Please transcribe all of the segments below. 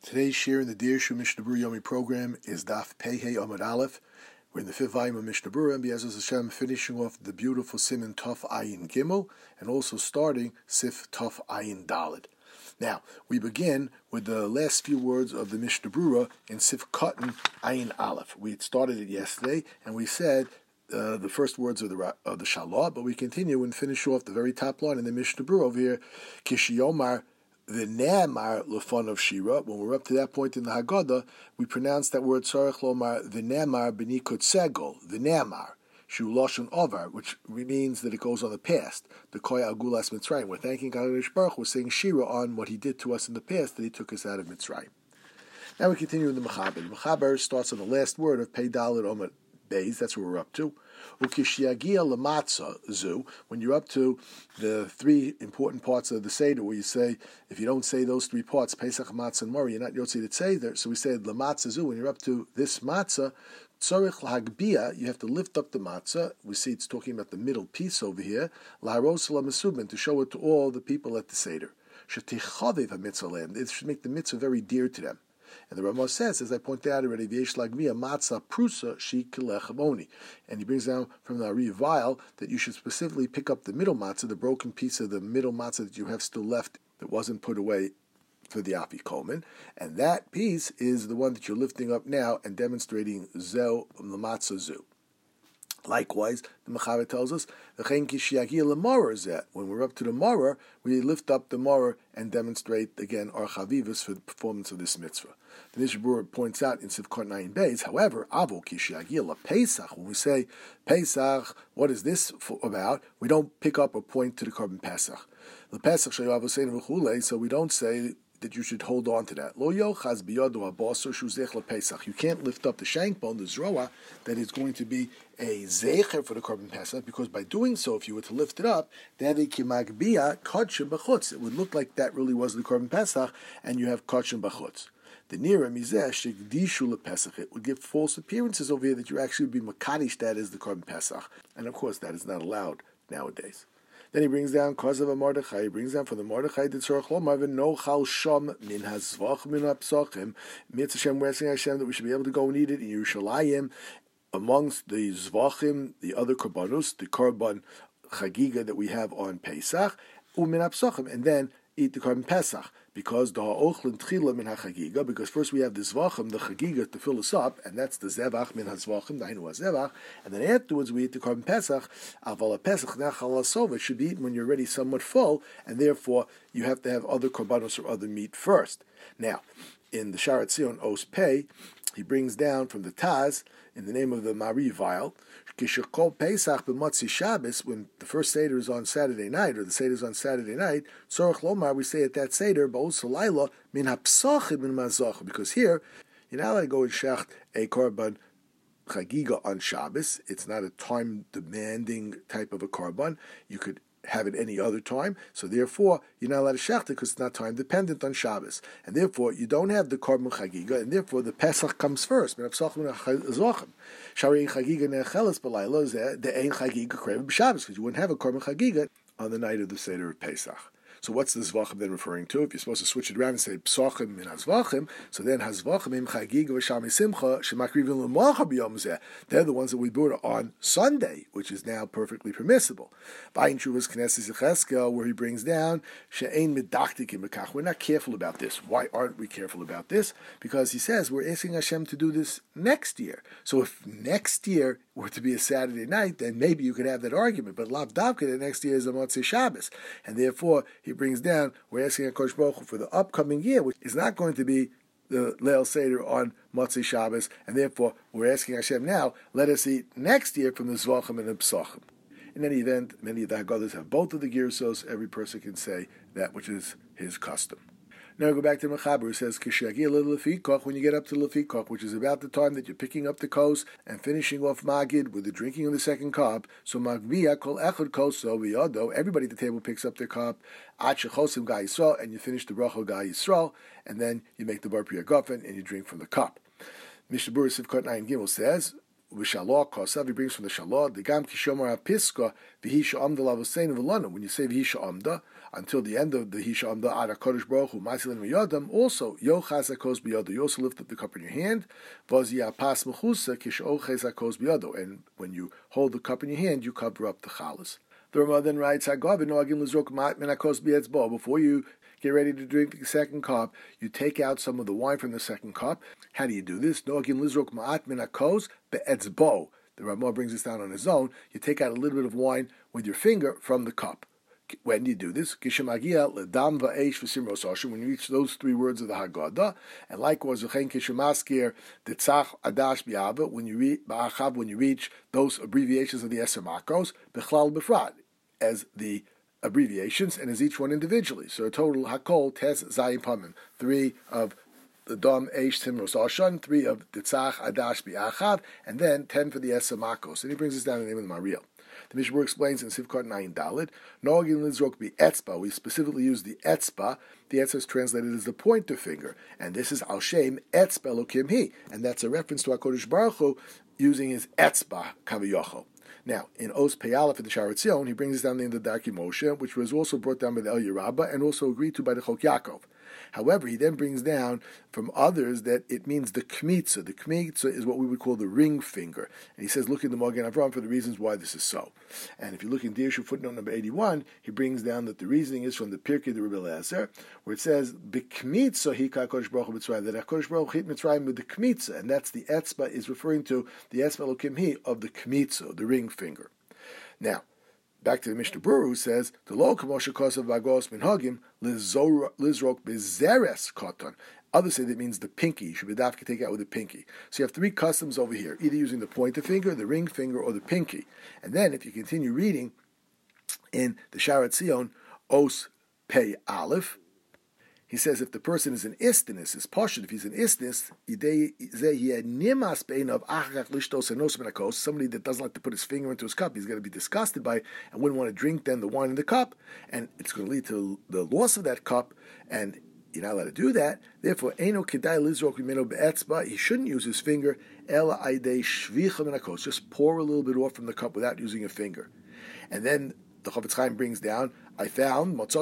Today's share in the Dirshu Mishnah Berurah Yomi program is Daf Pei Amud Aleph. We're in the fifth volume of Mishnah Berurah, and B'Ezras Hashem finishing off the beautiful Siman Tov Ayin Gimel, and also starting Sif Tov Ayin Daled. Now, we begin with the last few words of the Mishnah Berurah in Sif Katan Ayin Aleph. We had started it yesterday, and we said the first words of the Shalah, but we continue and finish off the very top line in the Mishnah Berurah over here, Kishiyomar the Ne'amar Lefon of Shira. When we're up to that point in the Haggadah, we pronounce that word Tzarech Lomar the Ne'amar B'nikut Segol, the Ne'amar Shu Lashon Ovar, which means that it goes on the past. The Koya Agulas Mitzrayim. We're thanking HaKadosh Baruch Hu. We're saying Shira on what He did to us in the past, that He took us out of Mitzrayim. Now we continue in the Mechaber. The Mechaber starts on the last word of Pei Dalet Omer Beis. That's where we're up to. Ukishiagia lamatzah zu, when you're up to the three important parts of the Seder, where you say, if you don't say those three parts, Pesach, Matzah, and Mori, you're not Yotzi to say there. So we say lamatzah zu, when you're up to this matzah, tzorich lahagbia, you have to lift up the matzah. We see it's talking about the middle piece over here, laharos lamesubin, to show it to all the people at the Seder. Shetichaviv ha-mitzvah, it should make the mitzvah very dear to them. And the Ramah says, as I pointed out already, V'yesh lagmiya matzah prusa shi kilechamoni. And he brings down from the Ari Vial that you should specifically pick up the middle matzah, the broken piece of the middle matzah that you have still left that wasn't put away for the afikomen. And that piece is the one that you're lifting up now and demonstrating zeu the matzah zu. Likewise, the Mechaber tells us, when we're up to the Morah, we lift up the Morah and demonstrate again our chavivus for the performance of this mitzvah. The Mishnah Berurah points out in Sivkot 9 Beis, however, Avo Kishiagil Pesach, when we say Pesach, what is this about? We don't pick up or point to the Korban Pesach. The Pesach so we don't say that you should hold on to that. Lo yochaz biyado habasar shuzech lePesach. You can't lift up the shank bone, the zroa, that is going to be a zecher for the Korban Pesach, because by doing so, if you were to lift it up, then it would look like that really was the Korban Pesach, and you have kodshim b'chutz. The nira mizeh shegdishu lePesach. It would give false appearances over here that you actually would be makadish that is the Korban Pesach, and of course that is not allowed nowadays. Then he brings down Kozav Mordechai. He brings down from the Mordechai the Tzorach Lomar v'nochal shom min hazvach min hapsachim. Mitzvah Hashem, we're asking Hashem that we should be able to go and eat it in Yerushalayim amongst the zvachim, the other korbanos, the korban chagiga that we have on Pesach, umin hapsachim, and then eat the Korban Pesach, because the ha'ochlin tchila min hachagiga, because first we have the zvachim, the chagiga, to fill us up, and that's the zevach min hazvachim, the hainu hazevach, and then afterwards we eat the Korban Pesach. Aval Pesach nachal asov, it should be eaten when you're already somewhat full, and therefore you have to have other korbanos or other meat first. Now, in the Sharat Zion Os Pei, he brings down from the Taz, in the name of the Mari Vial, Kishakol Pesach b'Motzi Shabbos, when the first Seder is on Saturday night, or the Seder is on Saturday night, Tzorach Lomar, we say at that Seder, Ba'os Halayla, min hapsachim min mazach, because here, you're not allowed to go and shacht a korban chagiga on Shabbos. It's not a time-demanding type of a korban. You could have it any other time, so therefore you're not allowed to shacht it because it's not time dependent on Shabbos, and therefore you don't have the korban chagiga, and therefore the Pesach comes first. Shari chagiga necheles b'layla the ein chagiga krev b'Shabbos, because you wouldn't have a korban chagiga on the night of the Seder of Pesach. So what's the zvachim then referring to? If you're supposed to switch it around and say psachim min hazvachim, so then hazvachim im chagiga v'shami simcha shemakrivin l'malcha b'yom zeh. They're the ones that we brought on Sunday, which is now perfectly permissible. Vayin Shuvas Knesset Yecheskel, where he brings down she'ein medaktikim b'kach. We're not careful about this. Why aren't we careful about this? Because he says we're asking Hashem to do this next year. So if next year were to be a Saturday night, then maybe you could have that argument. But lav davka, the next year is a Motzei Shabbos, and therefore he brings down, we're asking HaKadosh Baruch Hu for the upcoming year, which is not going to be the Leil Seder on Motzei Shabbos, and therefore we're asking Hashem now, let us eat next year from the Zvachim and the Psachim. In any event, many of the Haggadahs have both of the Girsos. Every person can say that which is his custom. Now go back to Mechaber, who says, when you get up to Lefikach, which is about the time that you're picking up the kos and finishing off Magid with the drinking of the second cup, so Magviya kol echad koso v'yado, everybody at the table picks up their cup, at shechosim gai Yisrael, and you finish the bracha gai Yisrael, and then you make the bar priya gofen, and you drink from the cup. Mishnah Berurah Sivkot 9 Gimel says, V'shallah kosav, he brings from the Shalah, the gam kishomar hapiska v'hi sha'amda lavosein v'lana. When you say v'hi sha'amda, until the end of the Hishamda Ad HaKadosh Baruch Hu Ma'asilin Miyadam, also Yochaz HaKos Biyado. You also lift up the cup in your hand. Vazia Pas Mechusa Kishoches HaKos Biyado. And when you hold the cup in your hand, you cover up the chalas. The Ramah then writes, before you get ready to drink the second cup, you take out some of the wine from the second cup. How do you do this? The Ramah brings this down on his own. You take out a little bit of wine with your finger from the cup. When do you do this? When you reach those three words of the Haggadah, and likewise, when you reach those abbreviations of the Eser Makos, Bichlal Befrat, as the abbreviations, and as each one individually. So a total Hakol, Tes, Zayin, Pamim, 3 of the Dom, Eish, Timros, Ashan, 3 of Titzach, Adash, Bi'achav, and then 10 for the Eser Makos. And he brings us down in the name of the Mariel. The Mishnah explains in Sivkot 9 Dalit, Noagin Lizrok be Etzba. We specifically use the Etzba. The Etzba is translated as the pointer finger. And this is Al Shem Etzba Elokim Hi. And that's a reference to HaKadosh Baruch Hu using his Etzba Kaviyocho. Now, in Os Peyalef in the Shaar Tzion, he brings us down the end of Darkei Moshe, which was also brought down by the El Yerabba and also agreed to by the Chok Yaakov. However, he then brings down from others that it means the kmitza. The kmitza is what we would call the ring finger. And he says, look in the Magen Avraham for the reasons why this is so. And if you look in Dirshu footnote number 81, he brings down that the reasoning is from the Pirkei de Rebbe Eliezer, where it says, B'kmitza hika HaKadosh Baruch Hu Mitzrayim, that HaKadosh Baruch Hu hit Mitzrayim with the kmitza, and that's the etzba, is referring to the etzba Elokim Hi of the kmitza, the ring finger. Now, back to the Mishnah Berurah, who says, the lo kamosha kosav vagos minhagim lizrok bezeres koton. Others say that means the pinky. You should be dafka take out with the pinky. So you have three customs over here, either using the pointer finger, the ring finger, or the pinky. And then if you continue reading in the Shaar Tzion, Os Pei Aleph, he says if the person is an istinus, is poshut, if he's an istinus, somebody that doesn't like to put his finger into his cup, he's going to be disgusted by it and wouldn't want to drink then the wine in the cup, and it's going to lead to the loss of that cup, and you're not allowed to do that. Therefore, he shouldn't use his finger, just pour a little bit off from the cup without using a finger. And then the Chofetz Chaim brings down, I found there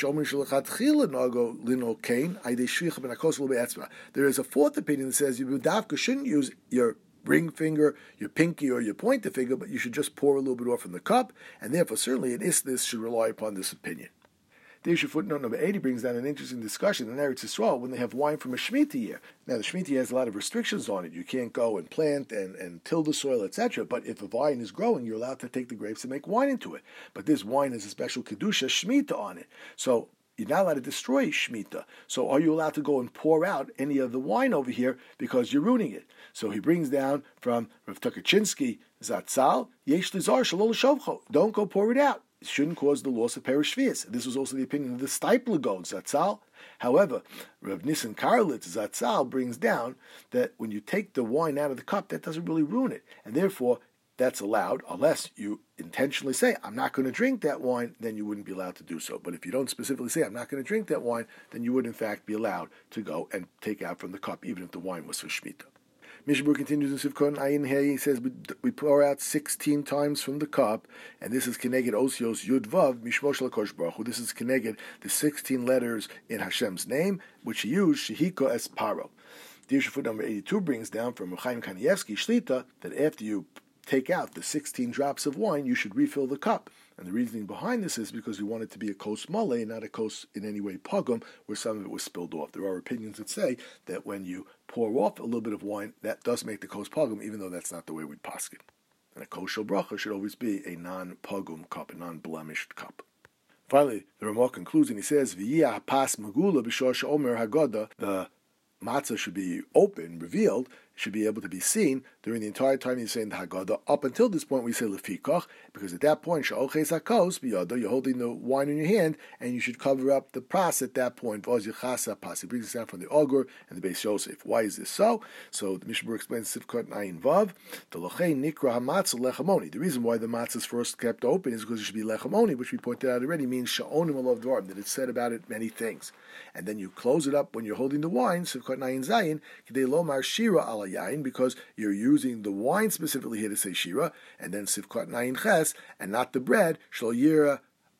is a fourth opinion that says you shouldn't use your ring finger, your pinky, or your pointer finger, but you should just pour a little bit off from the cup, and therefore certainly an istis should rely upon this opinion. The issue footnote number 80 brings down an interesting discussion in Eretz Yisrael when they have wine from a Shemitah year. Now, the Shemitah has a lot of restrictions on it. You can't go and plant and till the soil, etc. But if a vine is growing, you're allowed to take the grapes and make wine into it. But this wine has a special Kedusha, Shemitah, on it. So you're not allowed to destroy Shemitah. So are you allowed to go and pour out any of the wine over here because you're ruining it? So he brings down from Rav Tukachinsky, Zatzal, Yesh Lizar Shalol Shovcho. Don't go pour it out. It shouldn't cause the loss of Perish Shvius. This was also the opinion of the Steipler Gaon, Zatzal. However, Rav Nissen Karlitz, Zatzal, brings down that when you take the wine out of the cup, that doesn't really ruin it. And therefore, that's allowed, unless you intentionally say, I'm not going to drink that wine, then you wouldn't be allowed to do so. But if you don't specifically say, I'm not going to drink that wine, then you would in fact be allowed to go and take out from the cup, even if the wine was for Shemitah. Mishnah Berurah continues in Sivkot Ayin Hey. He says we pour out 16 times from the cup, and this is Keneged Osios Yud Vav Mishmosh LaKosh Baruch Hu. This is Keneged the 16 letters in Hashem's name, which he used Shehiko Es Paro. The issue foot number 82 brings down from Chaim Kanievsky Shlita that after you take out the 16 drops of wine, you should refill the cup. And the reasoning behind this is because we want it to be a kos male, not a kos in any way pogum, where some of it was spilled off. There are opinions that say that when you pour off a little bit of wine, that does make the kos pogum, even though that's not the way we'd paskin. And a kosher bracha should always be a non-pogum cup, a non-blemished cup. Finally, the Ramah concludes and he says, V'yiyah pas magula b'shor she'omer haggadah, the matzah should be open, revealed, should be able to be seen during the entire time he's saying the Haggadah. Up until this point, we say lefikach, because at that point, sha'oches hakos biyado, you're holding the wine in your hand, and you should cover up the pras at that point. Vaz yichasa pas. He brings us down from the Ogur and the Beis Yosef. Why is this so? So the Mishnah Berurah explains Sivkot Ayin Vav, the lochein nikra hamatzah lechamoni. The reason why the matzah is first kept open is because it should be lechamoni, which we pointed out already means sha'onim alav dvarim, that it's said about it many things. And then you close it up when you're holding the wine, Sivkot Ayin Zayin, k'dei lomar shira ala yain, because you're using the wine specifically here to say shira, and then Sivkot Nayin Ches, and not the bread, shlo yira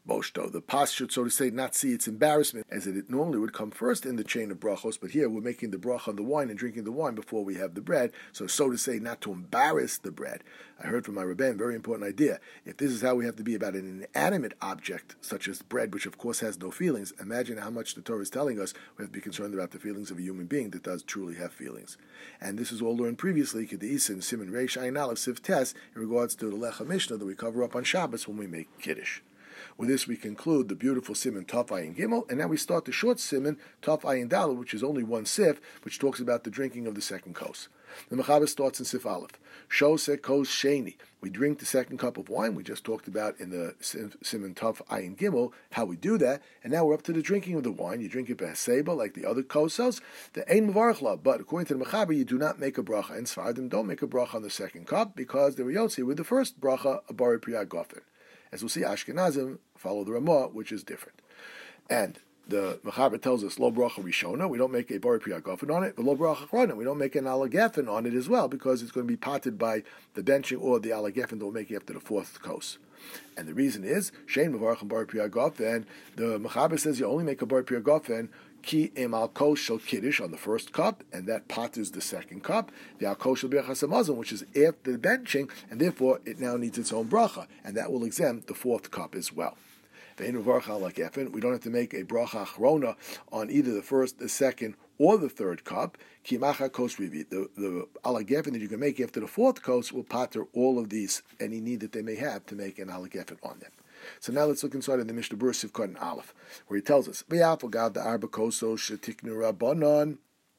Boshto. The pas should, so to say, not see its embarrassment, as it normally would come first in the chain of brachos, but here we're making the bracha on the wine and drinking the wine before we have the bread, so to say, not to embarrass the bread. I heard from my Rebbein, very important idea. If this is how we have to be about an inanimate object, such as bread, which of course has no feelings, imagine how much the Torah is telling us we have to be concerned about the feelings of a human being that does truly have feelings. And this is all learned previously, Kedisa and Simon Reish Ayin Aleph Siv Tes, in regards to the Lecha Mishnah that we cover up on Shabbos when we make Kiddush. With this, we conclude the beautiful Siman Tov Ayin Gimel, and now we start the short Siman Tov Ayin Daled, which is only one sif, which talks about the drinking of the second kos. The Mechaber starts in Sif Aleph. Shose kos sheni. We drink the second cup of wine. We just talked about in the Siman Tov Ayin Gimel how we do that, and now we're up to the drinking of the wine. You drink it b'haseba like the other kosos. The ein mevarchla, but according to the Mechaber, you do not make a bracha. And Sfardim don't make a bracha on the second cup because they were yotzi with the first bracha a bari priya gofen. As we'll see, Ashkenazim follow the Ramah, which is different. And the Mechaber tells us, lo bracha rishona, we don't make a bari priya gofen on it, but lo bracha achrona, we don't make an alagefen on it as well, because it's going to be potted by the benching or the alagefen that we'll make after the fourth kos. And the reason is, shein mevarach bari priya gofen, the Mechaber says you only make a bari priya gofen ki em al kos shel kiddush on the first cup, and that pot is the second cup. The al kos shel birchas hamazon, which is after the benching, and therefore it now needs its own bracha, and that will exempt the fourth cup as well. We don't have to make a bracha achrona on either the first, the second, or the third cup. Ki macha kos rivi. The alagefen that you can make after the fourth kos will pater all of these, any need that they may have to make an alagefen on them. So now let's look inside of the Mishnah Berurah Sivkot and Aleph, where he tells us, "V'yafogad the arba kosos shetiknu rabbanon."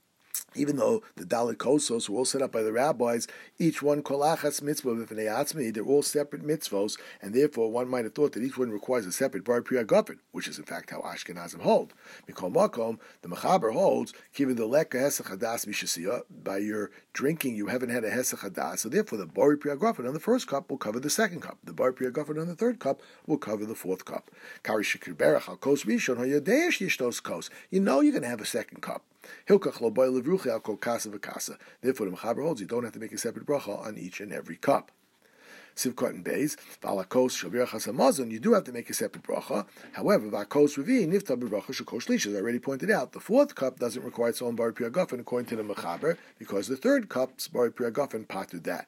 Even though the Dalit Kosos were all set up by the rabbis, each one kolachas mitzvah v'fnei atzmi, they're all separate mitzvos, and therefore one might have thought that each one requires a separate bar priya gofen, which is in fact how Ashkenazim hold. Mikol makom, the Mechaber holds, given the leka hesach hadas mishasiya, by your drinking you haven't had a hesach hadas, so therefore the bar priya gofen on the first cup will cover the second cup, the bar priya gofen on the third cup will cover the fourth cup. Kari shekir berach al kos rishon hayadesh yishtos kos. You know you're going to have a second cup. Hilkach lo boy levruchi al kol kasa v'kasa. Therefore, the Mechaber holds you don't have to make a separate bracha on each and every cup. Sivkot and Beis, v'alakos shel birchas hamazon, you do have to make a separate bracha. However, v'akos revi nifta b'bracha shel kol shlish. As I already pointed out, the fourth cup doesn't require its own bar priya gofen according to the Mechaber, because the third cup's bar priya gofen pated that.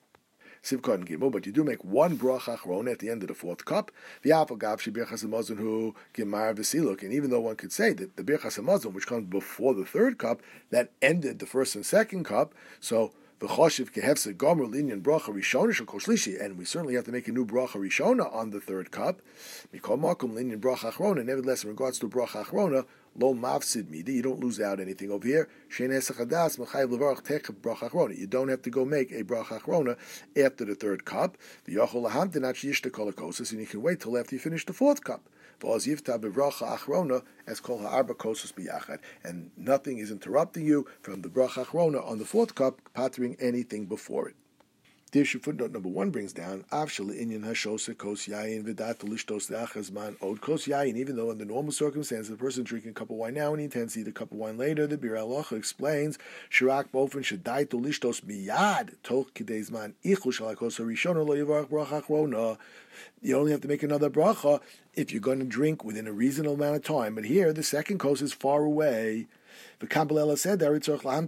Sivkot and Gimel, but you do make one bracha achrona at the end of the fourth cup. V'yafagav she birchas hamazon hu gemar v'siluk, and even though one could say that the birchas hamazon, which comes before the third cup, that ended the first and second cup, so v'choshiv kehefse gomer linyan bracha rishona shel kol shlishi, and we certainly have to make a new bracha rishona on the third cup. Mikol makom linyan bracha achrona. Nevertheless, in regards to bracha achrona, lo mafsid midi, you don't lose out anything over here. Shein hesach hadas mechayev levarach techav bracha achrona. You don't have to go make a bracha achrona after the third cup. The yochol lahamtin ad sheyishta kol hakosos, and you can wait till after you finish the fourth cup. V'oz yivta bebracha achrona as kol ha'arba kosos biyachad, and nothing is interrupting you from the bracha achrona on the fourth cup, patering anything before it. Dirshu footnote number 1 brings down Avshal inyan hashose kos yayin v'dat lishtos le'achazman od kos yayin. Even though in the normal circumstances the person drinking a cup of wine now and he intends to eat a cup of wine later, the Bir Halacha explains shirak bofen shadai to lishtos miyad toch kidei zman ichul shalakos harishona lo yivarach bracha achrona. You only have to make another bracha if you're going to drink within a reasonable amount of time. But here the second kos is far away. The Kabbalah said that you're not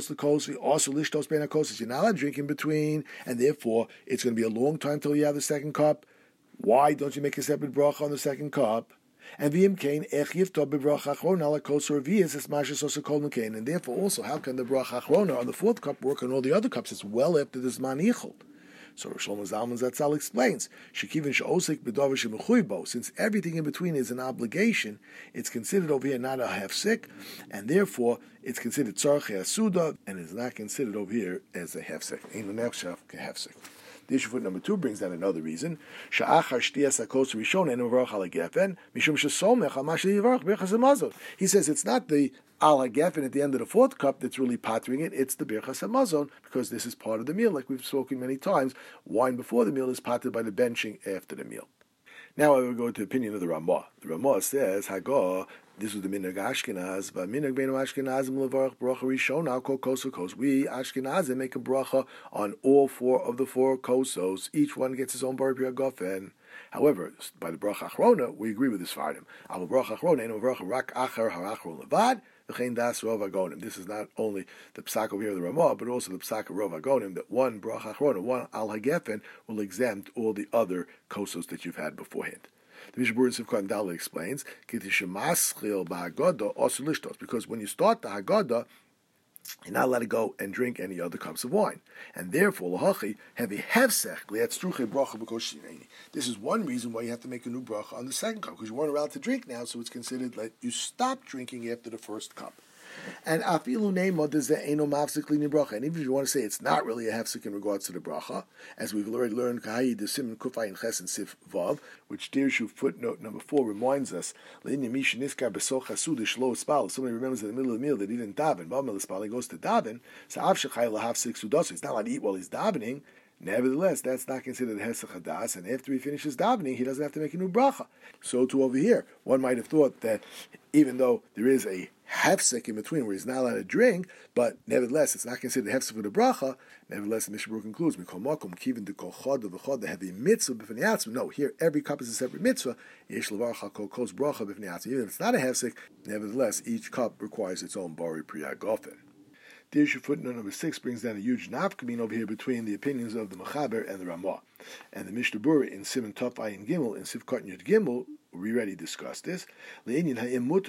allowed to drink in between, and therefore it's going to be a long time till you have the second cup. Why don't you make a separate bracha on the second cup? And therefore also, how can the bracha achrona on the fourth cup work on all the other cups? It's well after the Zman Yichud. So Shlomo Zalman Zatzal explains, since everything in between is an obligation, it's considered over here not a hefsek, and therefore it's considered tzarchei asuda, and is not considered over here as a hefsek. The issue foot number 2 brings down another reason. He says it's not the al hagefen at the end of the fourth cup that's really patering it, it's the birchas hamazon, because this is part of the meal, like we've spoken many times. Wine before the meal is patered by the benching after the meal. Now I will go to the opinion of the Ramah. The Ramah says, Hagah, this was the minhag Ashkenaz, but minhag beinu Ashkenazim levarach bracha rishona kol kos. We Ashkenazim make a bracha on all four of the four kosos. Each one gets his own bar gofen. However, by the bracha achrona, we agree with the Sfardim. Al bracha achrona eno bracha rak acher harachron levad. This is not only the psak over here of the Ramah, but also the psak of Rov Agonim, that one bracha achrona, one al hagefen, will exempt all the other kosos that you've had beforehand. The Mishnah Berurah in Sivkot Dalet explains, because when you start the Haggadah, you're not allowed to go and drink any other cups of wine. And therefore, lahachi have a hefsech liatzruche bracha b'koshireni. This is one reason why you have to make a new bracha on the second cup, because you weren't allowed to drink now, so it's considered that you stopped drinking after the first cup. And afilu neima does the eno mafsik lini bracha. And even if you want to say it's not really a hefsek in regards to the bracha, as we've already learned, kahai the siman kufay and ches and sif vav, which Dirshu footnote number 4 reminds us, leini mish niskar besoch hasudish lo spal. Somebody remembers in the middle of the meal that he didn't daven. Ba'amel spal, he goes to daven. So av shechai lahafsik sudasu. He's not allowed to eat while he's davening. Nevertheless, that's not considered hesach hadas, and after he finishes davening, he doesn't have to make a new bracha. So too over here, one might have thought that even though there is a hefsek in between where he's not allowed to drink, but nevertheless, it's not considered hefsek for the bracha. Nevertheless, the Mishnah Berurah concludes, "Mikol makom kivin de kol chad v'chad heavy mitzvah b'fnei atzma." No, here every cup is a separate mitzvah. Yesh levarach kol kos bracha b'fnei atzma. Even if it's not a hefsek, nevertheless, each cup requires its own bari priya gofen. The issue footnote number 6 brings down a huge nafkamin over here between the opinions of the Mechaber and the Ramah. And the Mishnah Berurah in Siman Tov Ayin Gimel, in Sivkot Yud Gimel, we already discussed this. Can you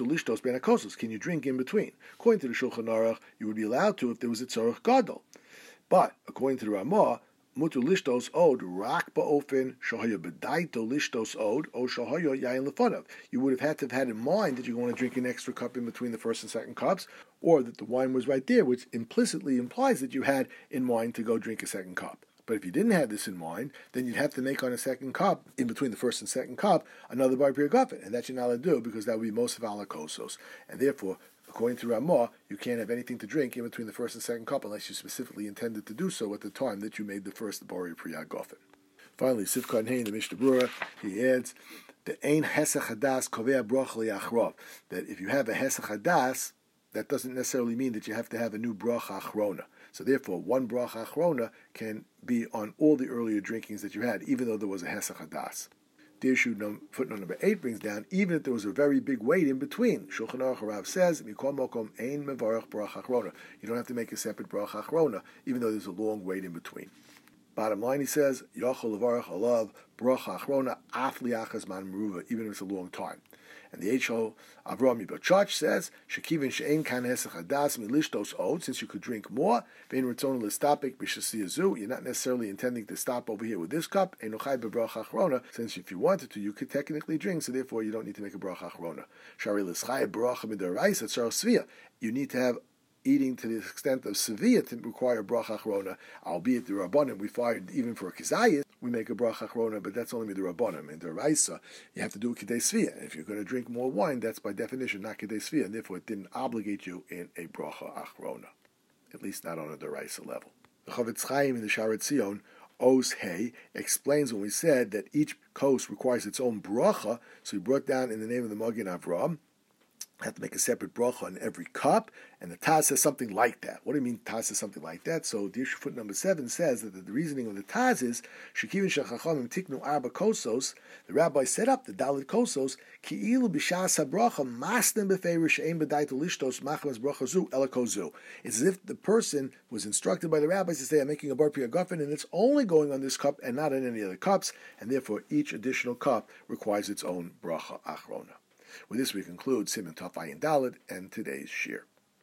drink in between? According to the Shulchan Aruch, you would be allowed to if there was a tzorach gadol. But according to the Ramah, mutu lishtos od rak ba'ofen shahaya b'daito lishtos od o shahaya yayin lefonav. You would have had to have had in mind that you're going to drink an extra cup in between the first and second cups, or that the wine was right there, which implicitly implies that you had in mind to go drink a second cup. But if you didn't have this in mind, then you'd have to make on a second cup, in between the first and second cup, another bar piragafet, and that you're not allowed to do because that would be most of ala kosos. And therefore, according to Ramah, you can't have anything to drink in between the first and second cup unless you specifically intended to do so at the time that you made the first bari priyagofen. Finally, Sivkot Hein, the Mishnah Berurah, he adds, the ein hesach hadas kovea bracha liachrov, that if you have a hesach hadas, that doesn't necessarily mean that you have to have a new bracha achrona. So therefore, one bracha achrona can be on all the earlier drinkings that you had, even though there was a hesach hadas. The issue footnote number 8 brings down, even if there was a very big wait in between. Shulchan Aruch Rav says, Mikol mokom ein mevarach bracha achrona. You don't have to make a separate bracha achrona, even though there's a long wait in between. Bottom line, he says, Yachol levarach alav bracha achrona af liachas man meruva, even if it's a long time. And the H.O. Avraham Yibachach says, Shekivin she'en kan hesach hadas milishtos od, since you could drink more, vein ritzon listapik b'shasiyazu, you're not necessarily intending to stop over here with this cup, enochai bebracha achrona, since if you wanted to, you could technically drink, so therefore you don't need to make a bracha achrona. Shari l'schai bracha midaraisa tzar svia, you need to have eating to the extent of seviyah to require bracha achrona, albeit the rabbanim we find even for a kizayis we make a bracha achrona, but that's only with the rabbanim. In the raisa you have to do a kidei sviyah. If you're going to drink more wine, that's by definition not kidei sviyah, and therefore it didn't obligate you in a bracha achrona, at least not on a deraisa level. The Chavetz Chaim in the Sharet Zion Os Hey explains when we said that each kos requires its own bracha, so he brought down in the name of the Magen Avraham. Have to make a separate bracha on every cup, and the Taz says something like that. What do you mean Taz says something like that? So the issue foot number 7 says that the reasoning of the Taz is Shekivin shechachamim tiknu arba kosos. The rabbi set up the dalit kosos ki'ilu b'shas habracha masnem beferish ein b'daitu lishtos machmas bracha zu elakozu. It's as if the person was instructed by the rabbis to say, I'm making a bar priyagofen, and it's only going on this cup and not on any other cups, and therefore each additional cup requires its own bracha achrona. With this, we conclude Siman Tov Ayin Dalet and today's shir.